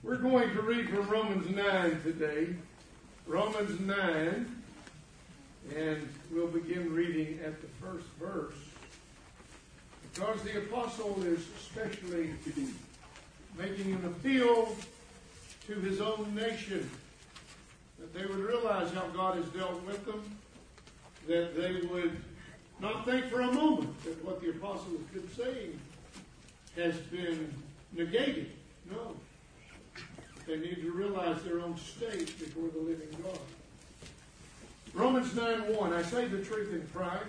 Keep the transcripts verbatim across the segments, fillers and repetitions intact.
We're going to read from Romans nine today. Romans nine. And we'll begin reading at the first verse. Because the apostle is especially making an appeal to his own nation. That they would realize how God has dealt with them. That they would not think for a moment that what the apostle has been saying has been negated. No. They need to realize their own state before the living God. Romans nine one, I say the truth in Christ.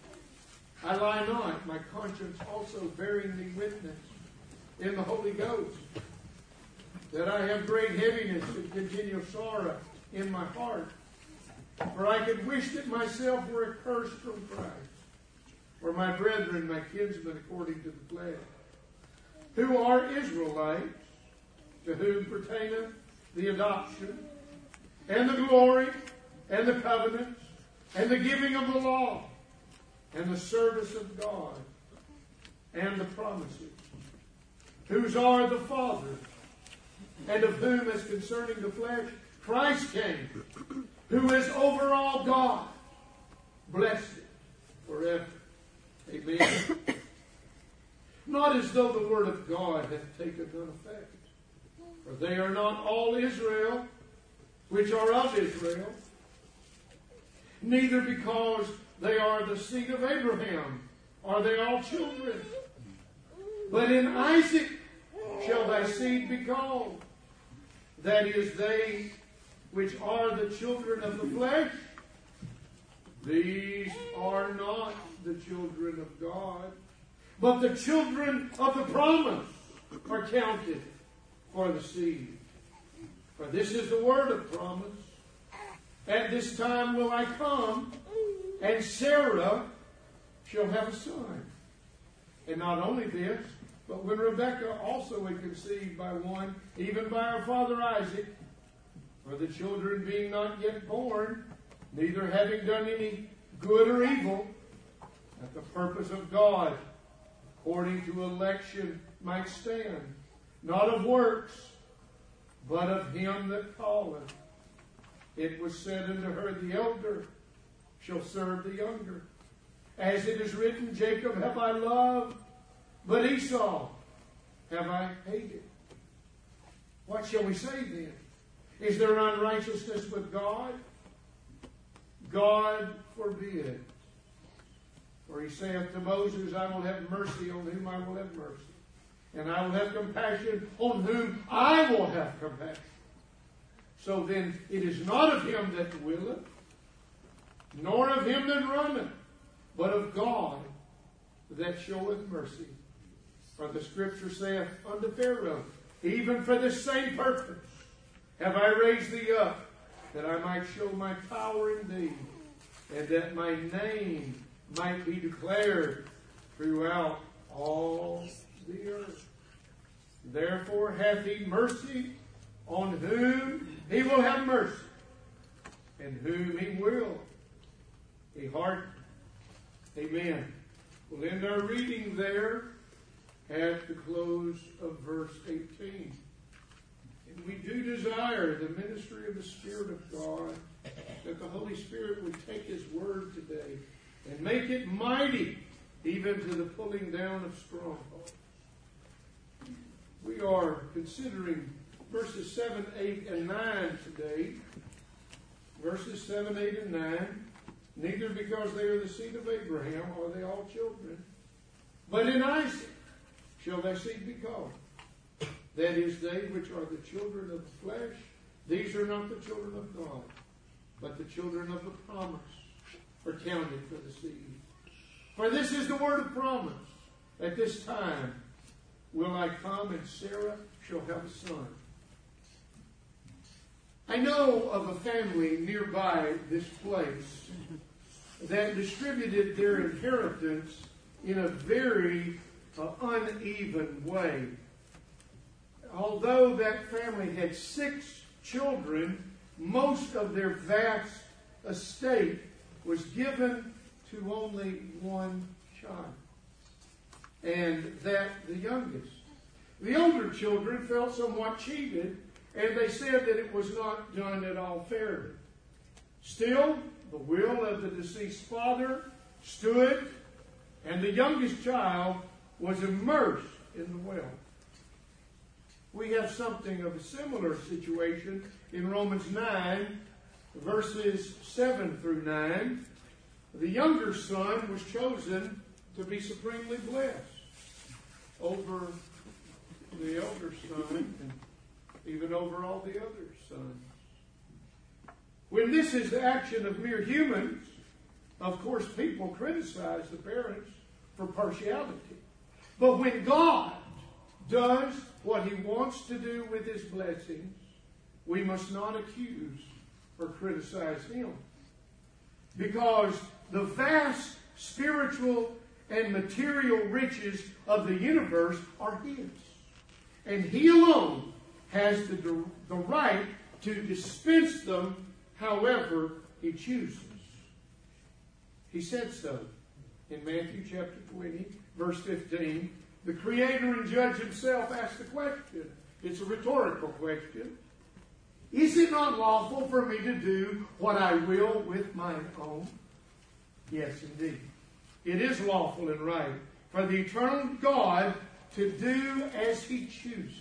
I lie not, my conscience also bearing me witness in the Holy Ghost, that I have great heaviness and continual sorrow in my heart. For I could wish that myself were accursed from Christ, for my brethren, my kinsmen according to the flesh, who are Israelites, to whom pertaineth the adoption, and the glory, and the covenants, and the giving of the law, and the service of God, and the promises, whose are the fathers, and of whom, as concerning the flesh, Christ came, who is over all God, blessed forever. Amen. Not as though the word of God hath taken none effect. For they are not all Israel, which are of Israel, neither because they are the seed of Abraham are they all children. But in Isaac shall thy seed be called. That is, they which are the children of the flesh, these are not the children of God, but the children of the promise are counted for the seed. For this is the word of promise. At this time will I come, and Sarah shall have a son. And not only this, but when Rebekah also was conceived by one, even by our father Isaac, for the children being not yet born, neither having done any good or evil, that the purpose of God, according to election, might stand, not of works, but of him that calleth. It was said unto her, the elder shall serve the younger. As it is written, Jacob have I loved, but Esau have I hated. What shall we say then? Is there unrighteousness with God? God forbid. For he saith to Moses, I will have mercy on whom I will have mercy, and I will have compassion on whom I will have compassion. So then it is not of him that willeth, nor of him that runneth, but of God that showeth mercy. For the Scripture saith unto Pharaoh, even for this same purpose have I raised thee up, that I might show my power in thee, and that my name might be declared throughout all the earth. Therefore hath he mercy on whom he will have mercy, and whom he will he harden. Amen. We'll end our reading there at the close of verse eighteen. And we do desire the ministry of the Spirit of God, that the Holy Spirit would take His word today and make it mighty, even to the pulling down of strongholds. We are considering verses seven, eight, and nine today. Verses seven, eight, and nine. Neither because they are the seed of Abraham are they all children, but in Isaac shall thy seed be called. That is, they which are the children of the flesh, these are not the children of God, but the children of the promise are counted for the seed. For this is the word of promise. At this time will I come, and Sarah shall have a son. I know of a family nearby this place that distributed their inheritance in a very uh, uneven way. Although that family had six children, most of their vast estate was given to only one child, and that the youngest. The older children felt somewhat cheated and they said that it was not done at all fairly. Still, the will of the deceased father stood, and the youngest child was immersed in the well. We have something of a similar situation in Romans nine, verses seven through nine. The younger son was chosen to be supremely blessed over the elder son and even over all the other sons. When this is the action of mere humans, of course people criticize the parents for partiality. But when God does what He wants to do with His blessings, we must not accuse or criticize Him. Because the vast spiritual and material riches of the universe are His. And He alone has the, the right to dispense them however He chooses. He said so in Matthew chapter twenty, verse fifteen. The Creator and Judge Himself asked the question. It's a rhetorical question. Is it not lawful for me to do what I will with mine own? Yes, indeed. It is lawful and right for the eternal God to do as He chooses.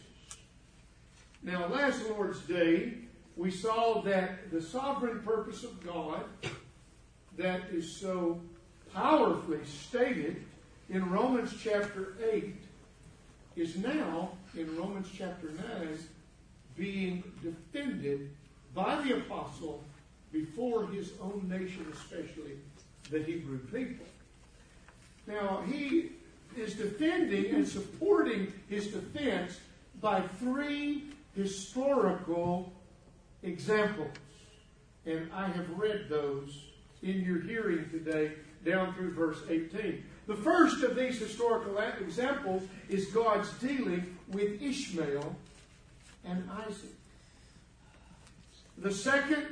Now, last Lord's Day, we saw that the sovereign purpose of God that is so powerfully stated in Romans chapter eight is now in Romans chapter nine being defended by the apostle before his own nation, especially the Hebrew people. Now, he is defending and supporting his defense by three historical examples. And I have read those in your hearing today down through verse eighteen. The first of these historical examples is God's dealing with Ishmael and Isaac. The second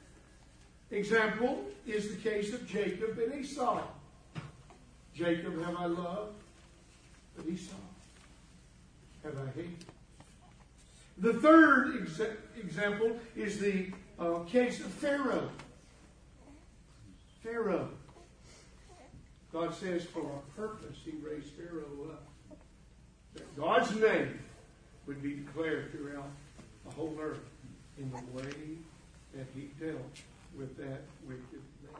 example is the case of Jacob and Esau. Jacob have I loved, but Esau have I hated. The third exa- example is the uh, case of Pharaoh. Pharaoh. God says for a purpose He raised Pharaoh up. That God's name would be declared throughout the whole earth in the way that He dealt with that wicked man.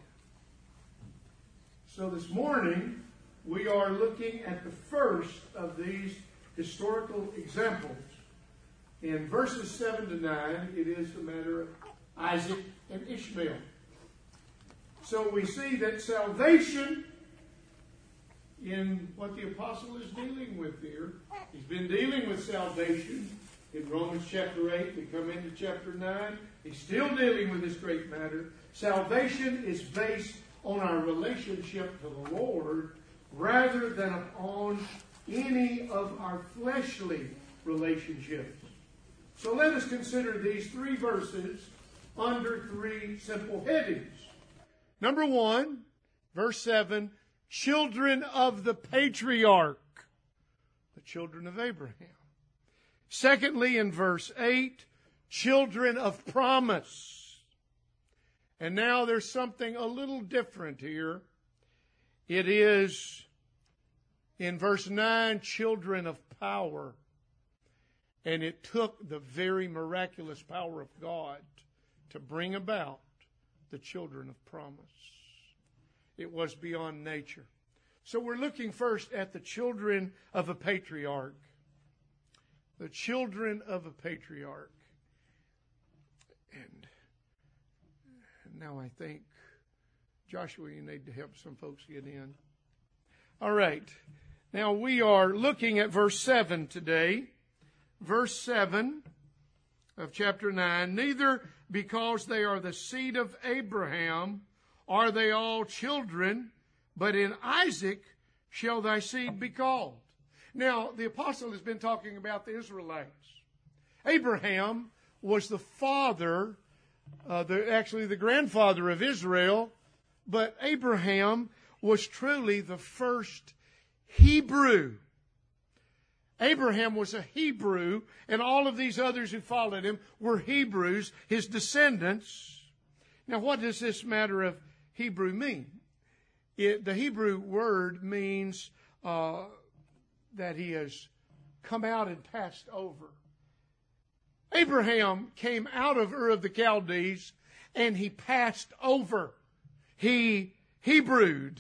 So this morning, we are looking at the first of these historical examples. In verses seven to nine, it is the matter of Isaac and Ishmael. So we see that salvation, in what the apostle is dealing with here, he's been dealing with salvation in Romans chapter eight. We come into chapter nine. He's still dealing with this great matter. Salvation is based on our relationship to the Lord rather than upon any of our fleshly relationships. So let us consider these three verses under three simple headings. Number one, verse seven, children of the patriarch, the children of Abraham. Secondly, in verse eight, children of promise. And now there's something a little different here. It is, in verse nine, children of power. And it took the very miraculous power of God to bring about the children of promise. It was beyond nature. So we're looking first at the children of a patriarch. The children of a patriarch. And now I think, Joshua, you need to help some folks get in. All right. Now we are looking at verse seven today. Verse seven of chapter nine. Neither because they are the seed of Abraham are they all children, but in Isaac shall thy seed be called. Now, the apostle has been talking about the Israelites. Abraham was the father, uh, the, actually the grandfather of Israel, but Abraham was truly the first Hebrew. Abraham was a Hebrew, and all of these others who followed him were Hebrews, his descendants. Now, what does this matter of Hebrew mean? It, the Hebrew word means uh, that he has come out and passed over. Abraham came out of Ur of the Chaldees, and he passed over. He Hebrewed.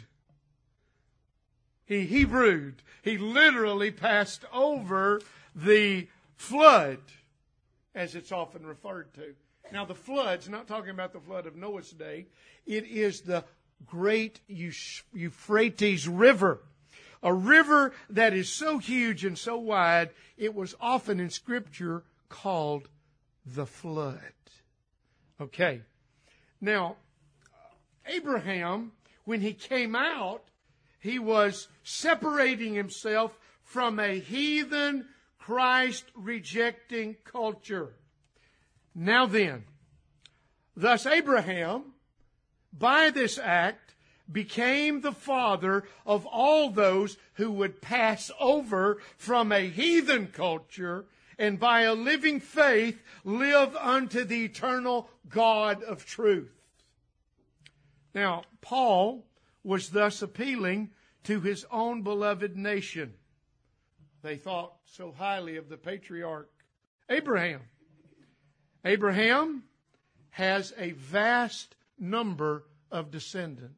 He Hebrewed. He literally passed over the flood, as it's often referred to. Now, the flood's not talking about the flood of Noah's day. It is the great Euphrates River. A river that is so huge and so wide, it was often in Scripture called the flood. Okay. Now, Abraham, when he came out, he was separating himself from a heathen, Christ-rejecting culture. Now then, thus Abraham, by this act, became the father of all those who would pass over from a heathen culture and by a living faith live unto the eternal God of truth. Now, Paul was thus appealing to his own beloved nation. They thought so highly of the patriarch Abraham. Abraham has a vast number of descendants.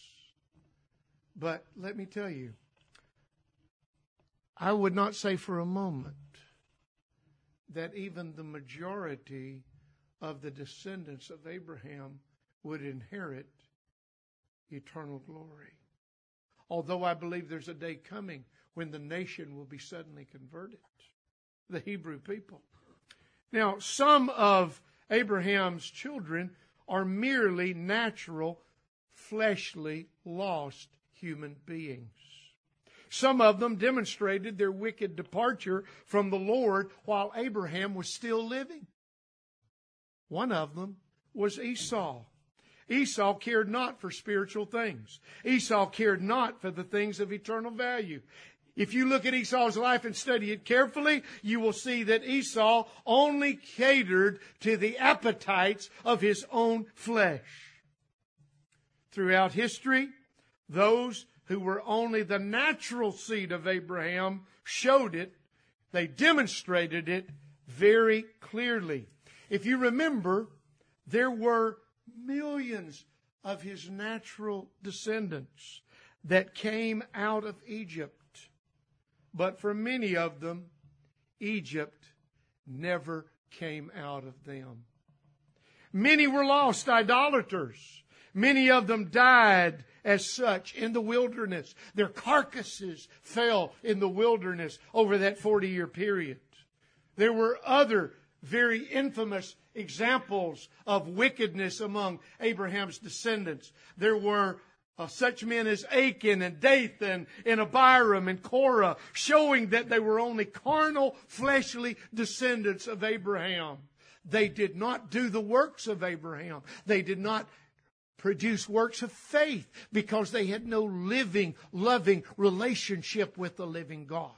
But let me tell you, I would not say for a moment that even the majority of the descendants of Abraham would inherit eternal glory. Although I believe there's a day coming when the nation will be suddenly converted, the Hebrew people. Now, some of Abraham's children are merely natural, fleshly, lost human beings. Some of them demonstrated their wicked departure from the Lord while Abraham was still living. One of them was Esau. Esau cared not for spiritual things. Esau cared not for the things of eternal value. If you look at Esau's life and study it carefully, you will see that Esau only catered to the appetites of his own flesh. Throughout history, those who were only the natural seed of Abraham showed it. They demonstrated it very clearly. If you remember, there were millions of his natural descendants that came out of Egypt. But for many of them, Egypt never came out of them. Many were lost idolaters. Many of them died as such in the wilderness. Their carcasses fell in the wilderness over that forty-year period. There were other very infamous examples of wickedness among Abraham's descendants. There were uh, such men as Achan and Dathan and Abiram and Korah, showing that they were only carnal, fleshly descendants of Abraham. They did not do the works of Abraham. They did not produce works of faith because they had no living, loving relationship with the living God.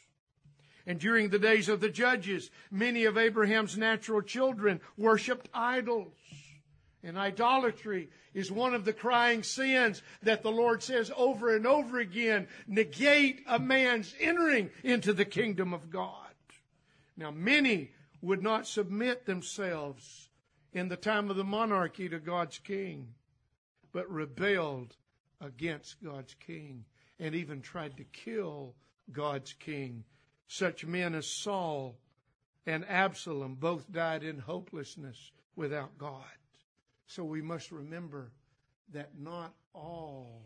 And during the days of the judges, many of Abraham's natural children worshipped idols. And idolatry is one of the crying sins that the Lord says over and over again, negate a man's entering into the kingdom of God. Now, many would not submit themselves in the time of the monarchy to God's king, but rebelled against God's king and even tried to kill God's king. Such men as Saul and Absalom both died in hopelessness without God. So we must remember that not all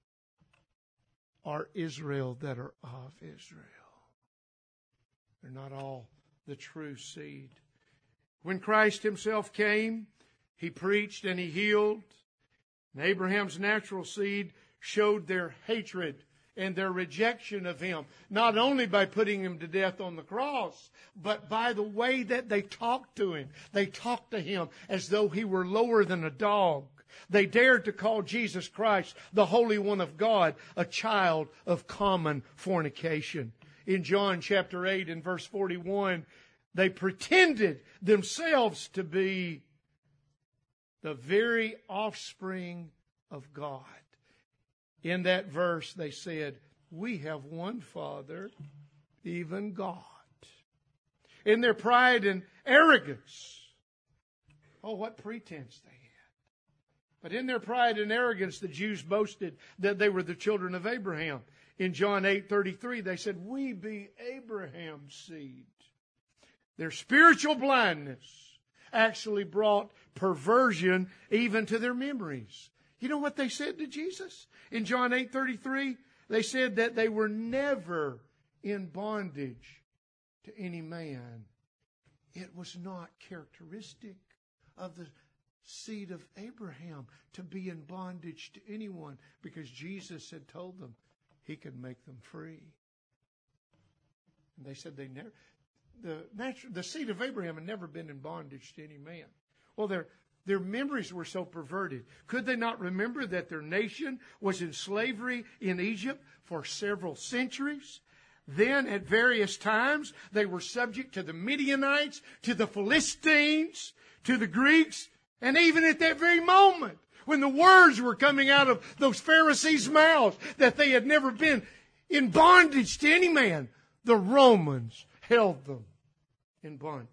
are Israel that are of Israel. They're not all the true seed. When Christ himself came, he preached and he healed. And Abraham's natural seed showed their hatred and their rejection of him, not only by putting him to death on the cross, but by the way that they talked to him. They talked to him as though he were lower than a dog. They dared to call Jesus Christ, the Holy One of God, a child of common fornication. in John chapter eight and verse forty-one, they pretended themselves to be the very offspring of God. In that verse, they said, we have one Father, even God. In their pride and arrogance, oh, what pretense they had. But in their pride and arrogance, the Jews boasted that they were the children of Abraham. In John eight thirty-three, they said, we be Abraham's seed. Their spiritual blindness actually brought perversion even to their memories. You know what they said to Jesus? In John eight thirty-three, they said that they were never in bondage to any man. It was not characteristic of the seed of Abraham to be in bondage to anyone, because Jesus had told them He could make them free. And they said they never, the natural, the seed of Abraham had never been in bondage to any man. Well, their their memories were so perverted. Could they not remember that their nation was in slavery in Egypt for several centuries? Then, at various times, they were subject to the Midianites, to the Philistines, to the Greeks, and even at that very moment, when the words were coming out of those Pharisees' mouths that they had never been in bondage to any man, the Romans held them in bondage.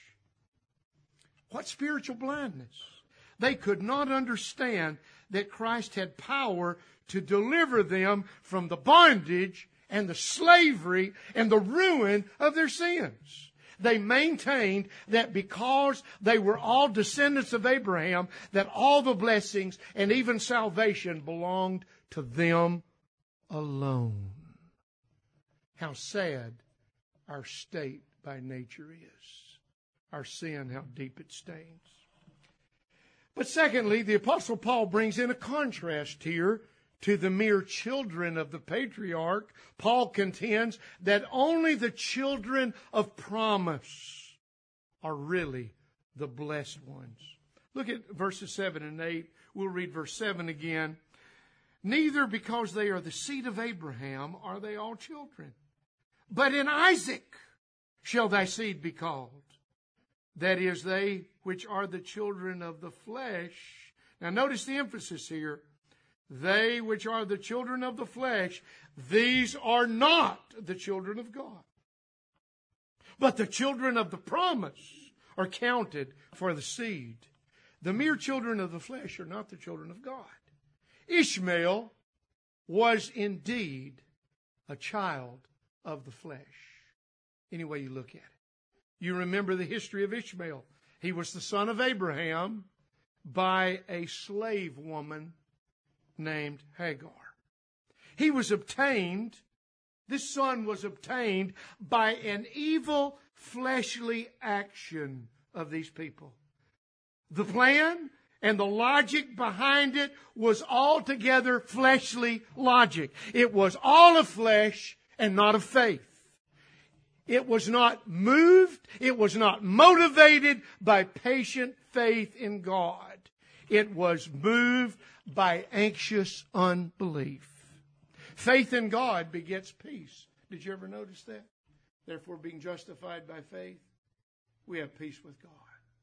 What spiritual blindness! They could not understand that Christ had power to deliver them from the bondage and the slavery and the ruin of their sins. They maintained that because they were all descendants of Abraham, that all the blessings and even salvation belonged to them alone. How sad our state by nature is. Our sin, how deep it stains. But secondly, the Apostle Paul brings in a contrast here to the mere children of the patriarch. Paul contends that only the children of promise are really the blessed ones. Look at verses seven and eight. We'll read verse seven again. Neither because they are the seed of Abraham are they all children, but in Isaac shall thy seed be called. That is, they which are the children of the flesh. Now notice the emphasis here. They which are the children of the flesh, these are not the children of God. But the children of the promise are counted for the seed. The mere children of the flesh are not the children of God. Ishmael was indeed a child of the flesh, any way you look at it. You remember the history of Ishmael. He was the son of Abraham by a slave woman named Hagar. He was obtained, this son was obtained by an evil fleshly action of these people. The plan and the logic behind it was altogether fleshly logic. It was all of flesh and not of faith. It was not moved, it was not motivated by patient faith in God. It was moved by anxious unbelief. Faith in God begets peace. Did you ever notice that? Therefore, being justified by faith, we have peace with God.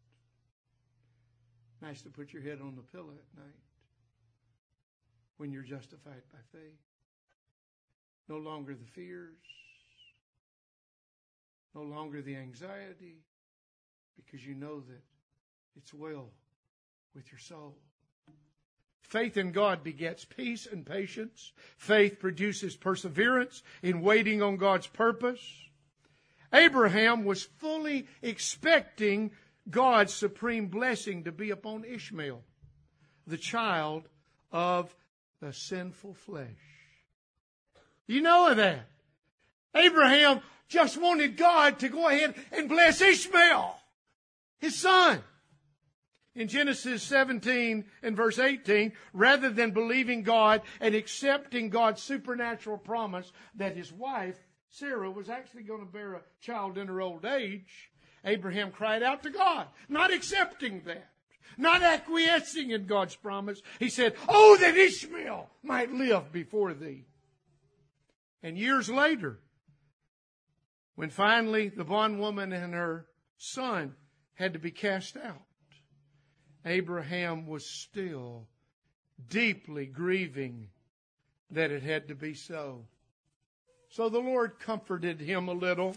Nice to put your head on the pillow at night when you're justified by faith. No longer the fears, no longer the anxiety, because you know that it's well with your soul. Faith in God begets peace and patience. Faith produces perseverance in waiting on God's purpose. Abraham was fully expecting God's supreme blessing to be upon Ishmael, the child of the sinful flesh. You know that. Abraham just wanted God to go ahead and bless Ishmael, his son. In Genesis seventeen and verse eighteen, rather than believing God and accepting God's supernatural promise that his wife, Sarah, was actually going to bear a child in her old age, Abraham cried out to God, not accepting that, not acquiescing in God's promise. He said, "Oh, that Ishmael might live before thee." And years later, When finally the bondwoman and her son had to be cast out, Abraham was still deeply grieving that it had to be so. So the Lord comforted him a little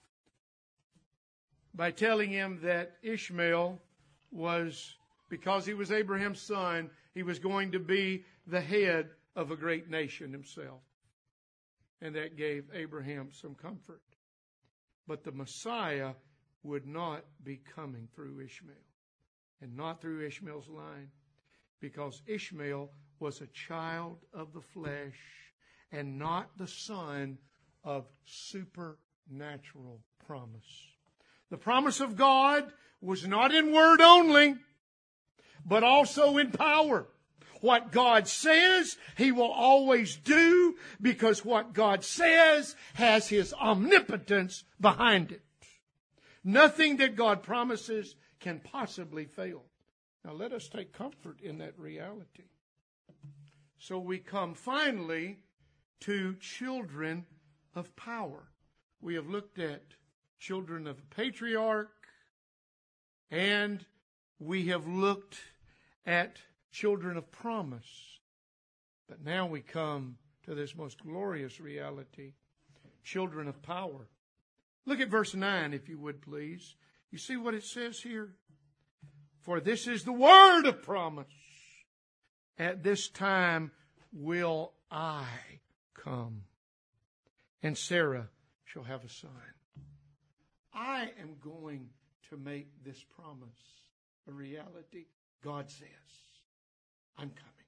by telling him that Ishmael was, because he was Abraham's son, he was going to be the head of a great nation himself. And that gave Abraham some comfort. But the Messiah would not be coming through Ishmael, and not through Ishmael's line, because Ishmael was a child of the flesh and not the son of supernatural promise. The promise of God was not in word only, but also in power. What God says, He will always do, because what God says has His omnipotence behind it. Nothing that God promises can possibly fail. Now let us take comfort in that reality. So we come finally to children of power. We have looked at children of a patriarch, and we have looked at children of promise. But now we come to this most glorious reality, children of power. Look at verse nine, if you would, please. You see what it says here? For this is the word of promise. At this time will I come, and Sarah shall have a son. I am going to make this promise a reality. God says, I'm coming.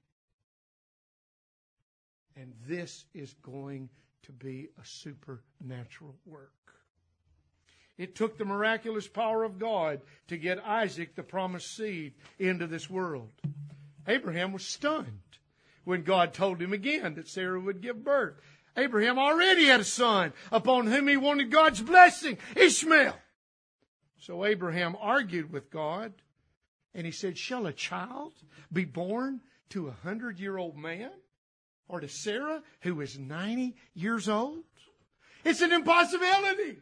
And this is going to be a supernatural work. It took the miraculous power of God to get Isaac, the promised seed, into this world. Abraham was stunned when God told him again that Sarah would give birth. Abraham already had a son upon whom he wanted God's blessing, Ishmael. So Abraham argued with God, and he said, shall a child be born to a hundred-year-old man? Or to Sarah, who is ninety years old? It's an impossibility.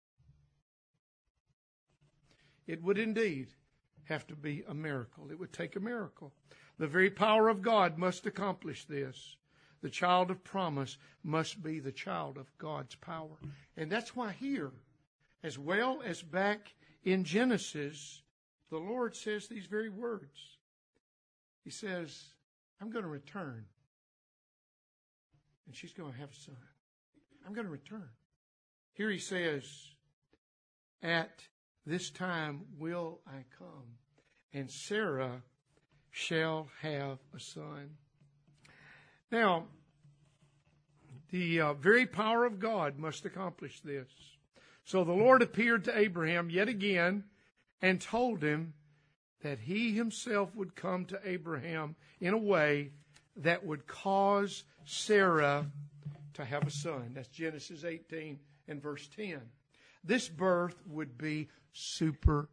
It would indeed have to be a miracle. It would take a miracle. The very power of God must accomplish this. The child of promise must be the child of God's power. And that's why here, as well as back in Genesis, the Lord says these very words. He says, I'm going to return. And she's going to have a son. I'm going to return. Here he says, at this time will I come, and Sarah shall have a son. Now, the uh, very power of God must accomplish this. So the Lord appeared to Abraham yet again and told him that He Himself would come to Abraham in a way that would cause Sarah to have a son. That's Genesis eighteen and verse ten. This birth would be supernatural.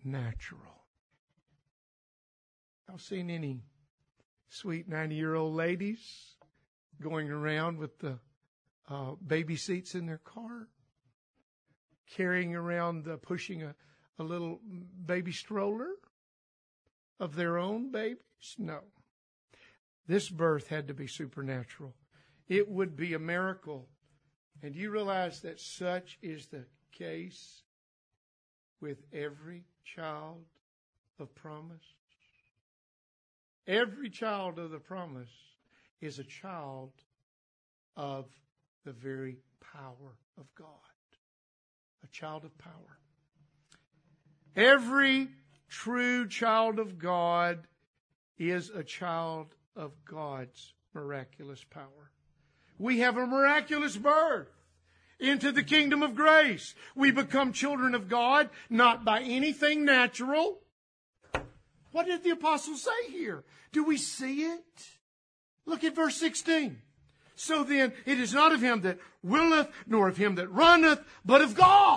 I've seen any sweet ninety-year-old ladies going around with the uh, baby seats in their car, carrying around, the, pushing a, a little baby stroller of their own babies? No. This birth had to be supernatural. It would be a miracle. And you realize that such is the case with every child of promise? Every child of the promise is a child of the very power of God. A child of power. Every true child of God is a child of God's miraculous power. We have a miraculous birth into the kingdom of grace. We become children of God not by anything natural. What did the apostle say here? Do we see it? Look at verse sixteen. So then, it is not of him that willeth, nor of him that runneth, but of God.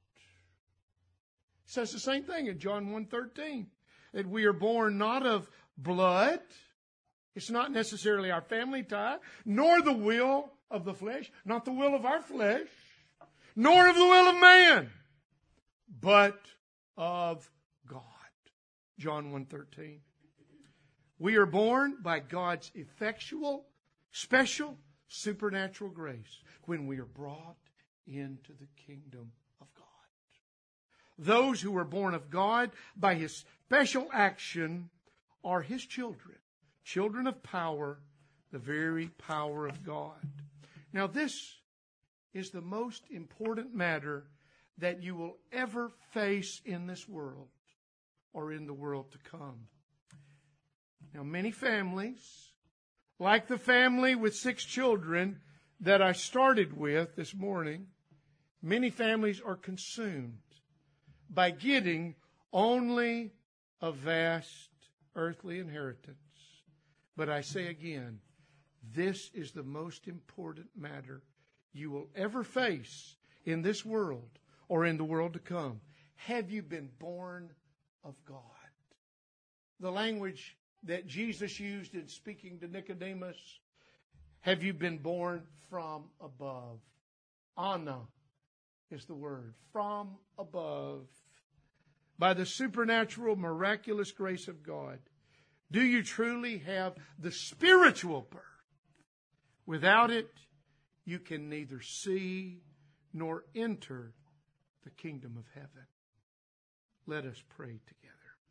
It says the same thing in John one thirteen. That we are born not of blood. It's not necessarily our family tie, nor the will of the flesh, not the will of our flesh, nor of the will of man, but of God. John one thirteen. We are born by God's effectual, special, supernatural grace when we are brought into the kingdom of God. Those who are born of God by His special action are His children, children of power, the very power of God. Now this is the most important matter that you will ever face in this world or in the world to come. Now, many families, like the family with six children that I started with this morning, many families are consumed by getting only a vast earthly inheritance. But I say again, this is the most important matter you will ever face in this world or in the world to come. Have you been born of God? The language that Jesus used in speaking to Nicodemus, have you been born from above? Anna is the word, from above. By the supernatural, miraculous grace of God, do you truly have the spiritual birth? Without it, you can neither see nor enter the kingdom of heaven. Let us pray together.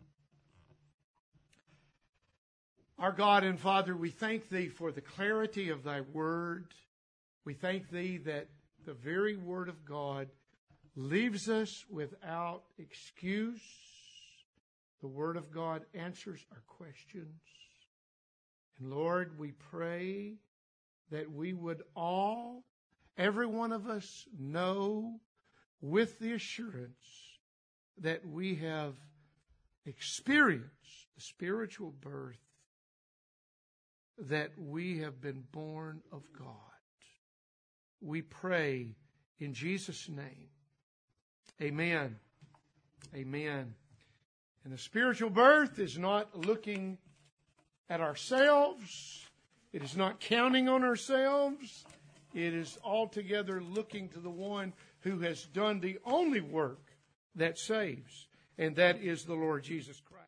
Our God and Father, we thank Thee for the clarity of Thy Word. We thank Thee that the very Word of God leaves us without excuse. The Word of God answers our questions. And Lord, we pray that we would all, every one of us, know with the assurance that we have experienced the spiritual birth, that we have been born of God. We pray in Jesus' name. Amen. Amen. And the spiritual birth is not looking at ourselves. It is not counting on ourselves. It is altogether looking to the one who has done the only work that saves, and that is the Lord Jesus Christ.